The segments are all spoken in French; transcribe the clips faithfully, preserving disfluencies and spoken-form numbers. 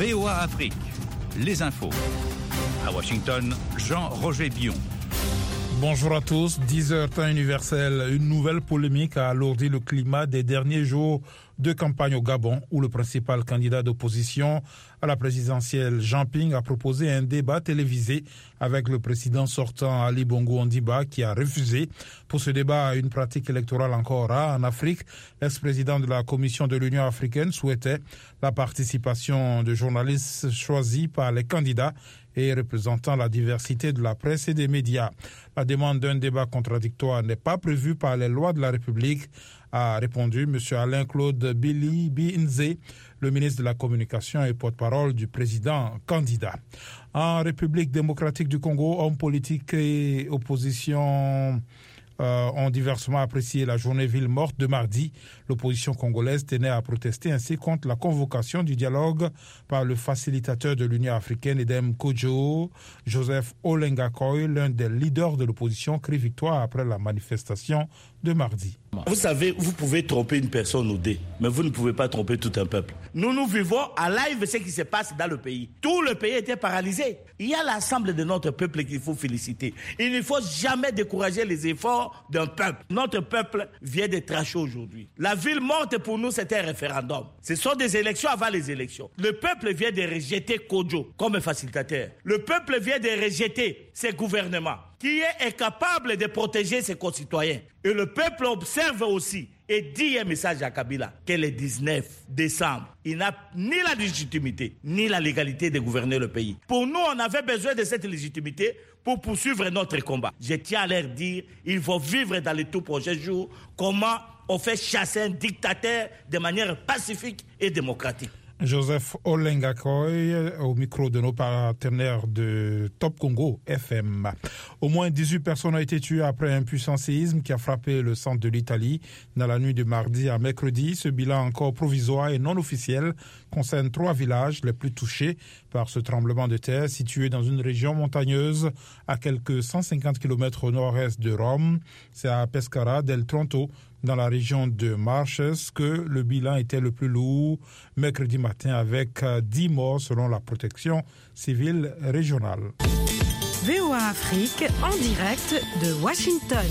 V O A Afrique, les infos. À Washington, Jean-Roger Bion. Bonjour à tous, dix heures temps universel. Une nouvelle polémique a alourdi le climat des derniers jours de campagne au Gabon, où le principal candidat d'opposition à la présidentielle, Jean Ping, a proposé un débat télévisé avec le président sortant Ali Bongo Ondimba, qui a refusé. Pour ce débat, une pratique électorale encore rare en Afrique, l'ex-président de la Commission de l'Union africaine souhaitait la participation de journalistes choisis par les candidats et représentant la diversité de la presse et des médias. La demande d'un débat contradictoire n'est pas prévue par les lois de la République, a répondu M. Alain-Claude Billy Binze, le ministre de la Communication et porte-parole du président candidat. En République démocratique du Congo, hommes politiques et opposition Euh, ont diversement apprécié la journée ville morte de mardi. L'opposition congolaise tenait à protester ainsi contre la convocation du dialogue par le facilitateur de l'Union africaine, Edem Kodjo, Joseph Olengakoy, l'un des leaders de l'opposition, crie victoire après la manifestation de mardi. Vous savez, vous pouvez tromper une personne ou deux, mais vous ne pouvez pas tromper tout un peuple. Nous, nous vivons à live ce qui se passe dans le pays. Tout le pays était paralysé. Il y a l'ensemble de notre peuple qu'il faut féliciter. Il ne faut jamais décourager les efforts d'un peuple. Notre peuple vient de tracher aujourd'hui. La ville morte pour nous, c'était un référendum. Ce sont des élections avant les élections. Le peuple vient de rejeter Kodjo comme facilitateur. Le peuple vient de rejeter ses gouvernements, qui est incapable de protéger ses concitoyens. Et le peuple observe aussi et dit un message à Kabila que le dix-neuf décembre, il n'a ni la légitimité ni la légalité de gouverner le pays. Pour nous, on avait besoin de cette légitimité pour poursuivre notre combat. Je tiens à leur dire, il faut vivre dans les tout prochains jours comment on fait chasser un dictateur de manière pacifique et démocratique. Joseph Olengakoy au micro de nos partenaires de Top Congo F M. Au moins dix-huit personnes ont été tuées après un puissant séisme qui a frappé le centre de l'Italie dans la nuit de mardi à mercredi. Ce bilan encore provisoire et non officiel concerne trois villages les plus touchés par ce tremblement de terre situé dans une région montagneuse à quelques cent cinquante kilomètres au nord-est de Rome. C'est à Pescara del Tronto, dans la région de Marches, que le bilan était le plus lourd mercredi matin avec dix morts selon la protection civile régionale. V O A Afrique en direct de Washington.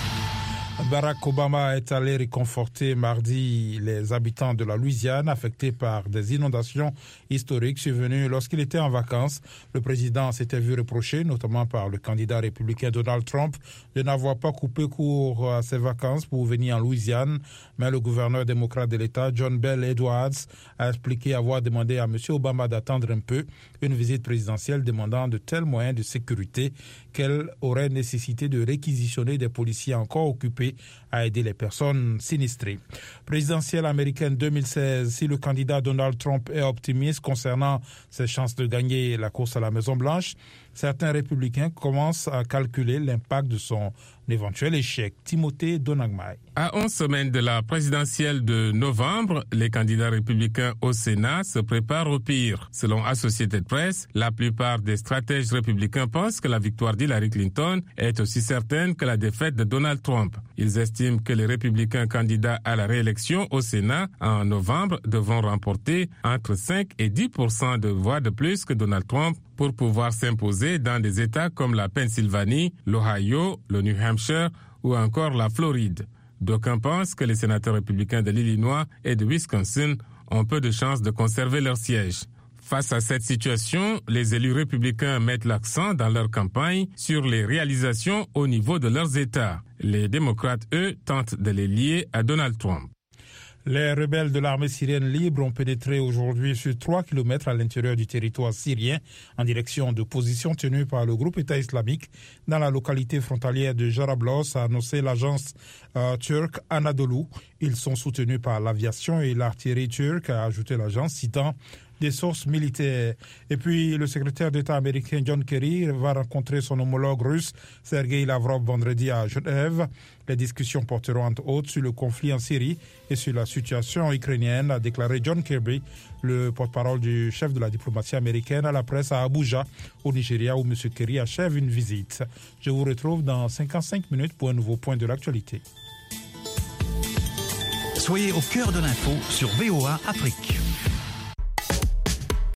Barack Obama est allé réconforter mardi les habitants de la Louisiane affectés par des inondations historiques survenues lorsqu'il était en vacances. Le président s'était vu reprocher, notamment par le candidat républicain Donald Trump, de n'avoir pas coupé court à ses vacances pour venir en Louisiane. Mais le gouverneur démocrate de l'État, John Bell Edwards, a expliqué avoir demandé à M. Obama d'attendre un peu, une visite présidentielle demandant de tels moyens de sécurité qu'elle aurait nécessité de réquisitionner des policiers encore occupés à aider les personnes sinistrées. Présidentielle américaine deux mille seize, si le candidat Donald Trump est optimiste concernant ses chances de gagner la course à la Maison-Blanche, certains républicains commencent à calculer l'impact de son éventuel échec. Timothée Donagmay. À onze semaines de la présidentielle de novembre, les candidats républicains au Sénat se préparent au pire. Selon Associated Press, la plupart des stratèges républicains pensent que la victoire d'Hillary Clinton est aussi certaine que la défaite de Donald Trump. Ils estiment que les républicains candidats à la réélection au Sénat en novembre devront remporter entre cinq et dix pour cent de voix de plus que Donald Trump pour pouvoir s'imposer dans des États comme la Pennsylvanie, l'Ohio, le New Hampshire ou encore la Floride. D'aucuns pensent que les sénateurs républicains de l'Illinois et de Wisconsin ont peu de chances de conserver leur siège. Face à cette situation, les élus républicains mettent l'accent dans leur campagne sur les réalisations au niveau de leurs États. Les démocrates, eux, tentent de les lier à Donald Trump. Les rebelles de l'armée syrienne libre ont pénétré aujourd'hui sur trois kilomètres à l'intérieur du territoire syrien en direction de positions tenues par le groupe État islamique dans la localité frontalière de Jarablos, a annoncé l'agence euh, turque Anadolu. Ils sont soutenus par l'aviation et l'artillerie turque, a ajouté l'agence, citant des sources militaires. Et puis, le secrétaire d'État américain John Kerry va rencontrer son homologue russe Sergei Lavrov vendredi à Genève. Les discussions porteront entre autres sur le conflit en Syrie et sur la situation ukrainienne, a déclaré John Kirby, le porte-parole du chef de la diplomatie américaine, à la presse à Abuja, au Nigeria, où M. Kerry achève une visite. Je vous retrouve dans cinquante-cinq minutes pour un nouveau point de l'actualité. Soyez au cœur de l'info sur V O A Afrique.